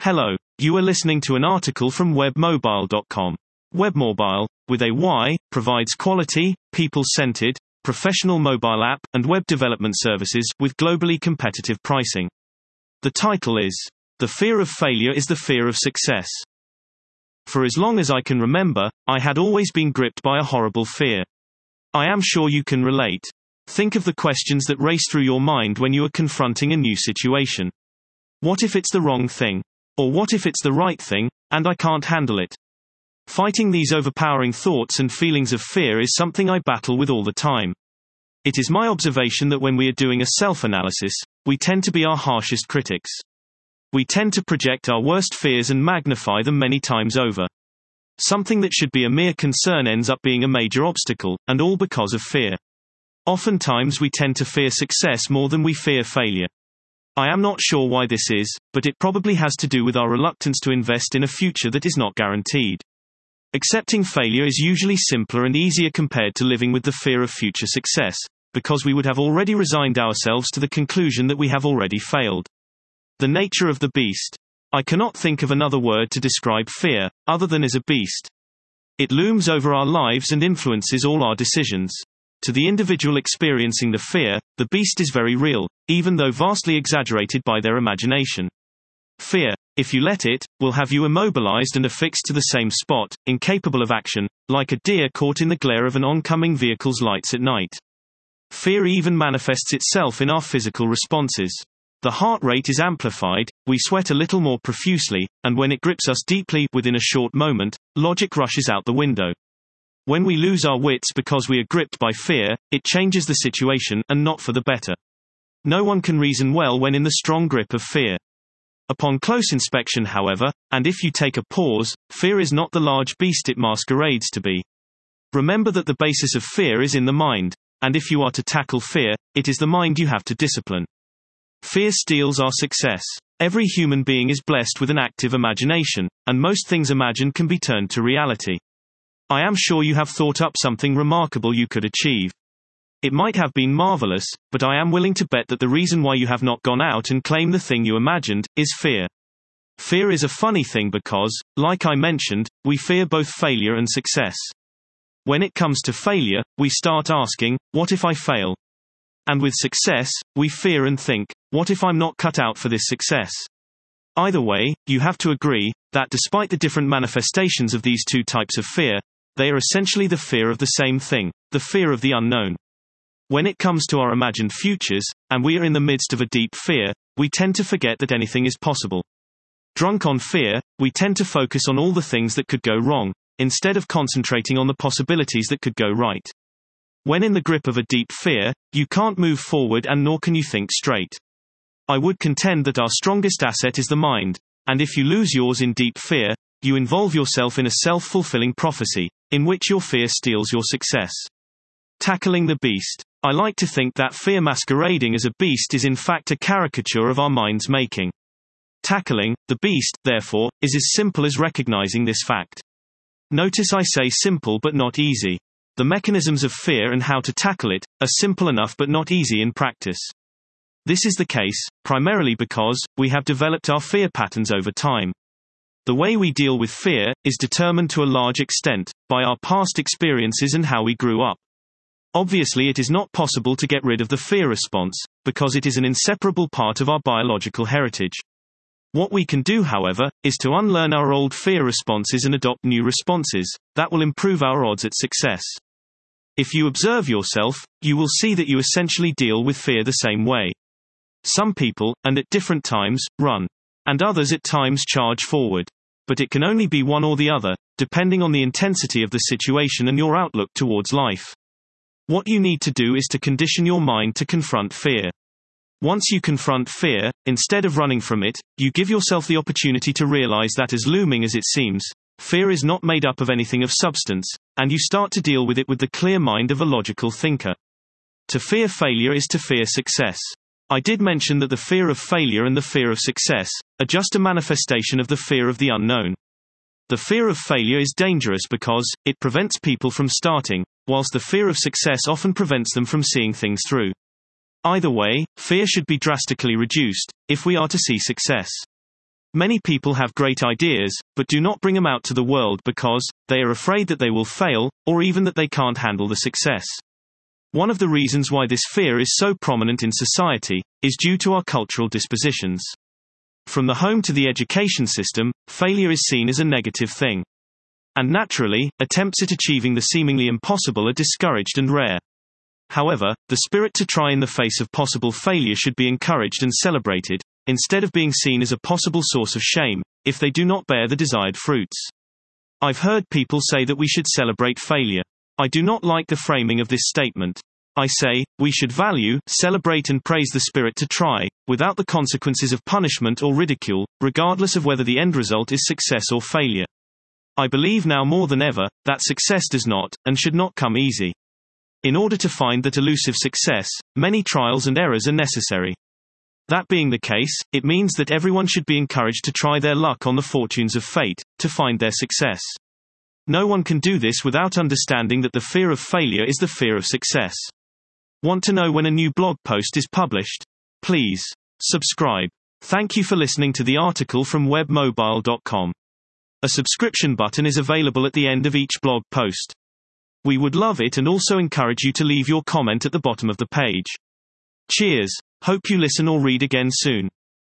Hello, you are listening to an article from webmobile.com. Webmobile, with a Y, provides quality, people-centered, professional mobile app and web development services with globally competitive pricing. The title is, "The Fear of Failure is the Fear of Success." For as long as I can remember, I had always been gripped by a horrible fear. I am sure you can relate. Think of the questions that race through your mind when you are confronting a new situation. What if it's the wrong thing? Or what if it's the right thing, and I can't handle it? Fighting these overpowering thoughts and feelings of fear is something I battle with all the time. It is my observation that when we are doing a self-analysis, we tend to be our harshest critics. We tend to project our worst fears and magnify them many times over. Something that should be a mere concern ends up being a major obstacle, and all because of fear. Oftentimes we tend to fear success more than we fear failure. I am not sure why this is, but it probably has to do with our reluctance to invest in a future that is not guaranteed. Accepting failure is usually simpler and easier compared to living with the fear of future success, because we would have already resigned ourselves to the conclusion that we have already failed. The nature of the beast. I cannot think of another word to describe fear, other than as a beast. It looms over our lives and influences all our decisions. To the individual experiencing the fear, the beast is very real, even though vastly exaggerated by their imagination. Fear, if you let it, will have you immobilized and affixed to the same spot, incapable of action, like a deer caught in the glare of an oncoming vehicle's lights at night. Fear even manifests itself in our physical responses. The heart rate is amplified, we sweat a little more profusely, and when it grips us deeply within a short moment, logic rushes out the window. When we lose our wits because we are gripped by fear, it changes the situation, and not for the better. No one can reason well when in the strong grip of fear. Upon close inspection, however, and if you take a pause, fear is not the large beast it masquerades to be. Remember that the basis of fear is in the mind, and if you are to tackle fear, it is the mind you have to discipline. Fear steals our success. Every human being is blessed with an active imagination, and most things imagined can be turned to reality. I am sure you have thought up something remarkable you could achieve. It might have been marvelous, but I am willing to bet that the reason why you have not gone out and claimed the thing you imagined is fear. Fear is a funny thing because, like I mentioned, we fear both failure and success. When it comes to failure, we start asking, what if I fail? And with success, we fear and think, what if I'm not cut out for this success? Either way, you have to agree that despite the different manifestations of these two types of fear, they are essentially the fear of the same thing, the fear of the unknown. When it comes to our imagined futures, and we are in the midst of a deep fear, we tend to forget that anything is possible. Drunk on fear, we tend to focus on all the things that could go wrong, instead of concentrating on the possibilities that could go right. When in the grip of a deep fear, you can't move forward and nor can you think straight. I would contend that our strongest asset is the mind, and if you lose yours in deep fear, you involve yourself in a self-fulfilling prophecy, in which your fear steals your success. Tackling the beast. I like to think that fear masquerading as a beast is in fact a caricature of our mind's making. Tackling the beast, therefore, is as simple as recognizing this fact. Notice I say simple but not easy. The mechanisms of fear and how to tackle it are simple enough but not easy in practice. This is the case, primarily because we have developed our fear patterns over time. The way we deal with fear is determined to a large extent by our past experiences and how we grew up. Obviously, it is not possible to get rid of the fear response, because it is an inseparable part of our biological heritage. What we can do, however, is to unlearn our old fear responses and adopt new responses that will improve our odds at success. If you observe yourself, you will see that you essentially deal with fear the same way. Some people, and at different times, run. And others at times charge forward. But it can only be one or the other, depending on the intensity of the situation and your outlook towards life. What you need to do is to condition your mind to confront fear. Once you confront fear, instead of running from it, you give yourself the opportunity to realize that as looming as it seems, fear is not made up of anything of substance, and you start to deal with it with the clear mind of a logical thinker. To fear failure is to fear success. I did mention that the fear of failure and the fear of success are just a manifestation of the fear of the unknown. The fear of failure is dangerous because it prevents people from starting, whilst the fear of success often prevents them from seeing things through. Either way, fear should be drastically reduced if we are to see success. Many people have great ideas, but do not bring them out to the world because they are afraid that they will fail, or even that they can't handle the success. One of the reasons why this fear is so prominent in society is due to our cultural dispositions. From the home to the education system, failure is seen as a negative thing. And naturally, attempts at achieving the seemingly impossible are discouraged and rare. However, the spirit to try in the face of possible failure should be encouraged and celebrated, instead of being seen as a possible source of shame, if they do not bear the desired fruits. I've heard people say that we should celebrate failure. I do not like the framing of this statement. I say, we should value, celebrate and praise the spirit to try, without the consequences of punishment or ridicule, regardless of whether the end result is success or failure. I believe now more than ever, that success does not, and should not come easy. In order to find that elusive success, many trials and errors are necessary. That being the case, it means that everyone should be encouraged to try their luck on the fortunes of fate, to find their success. No one can do this without understanding that the fear of failure is the fear of success. Want to know when a new blog post is published? Please subscribe. Thank you for listening to the article from webmobile.com. A subscription button is available at the end of each blog post. We would love it and also encourage you to leave your comment at the bottom of the page. Cheers. Hope you listen or read again soon.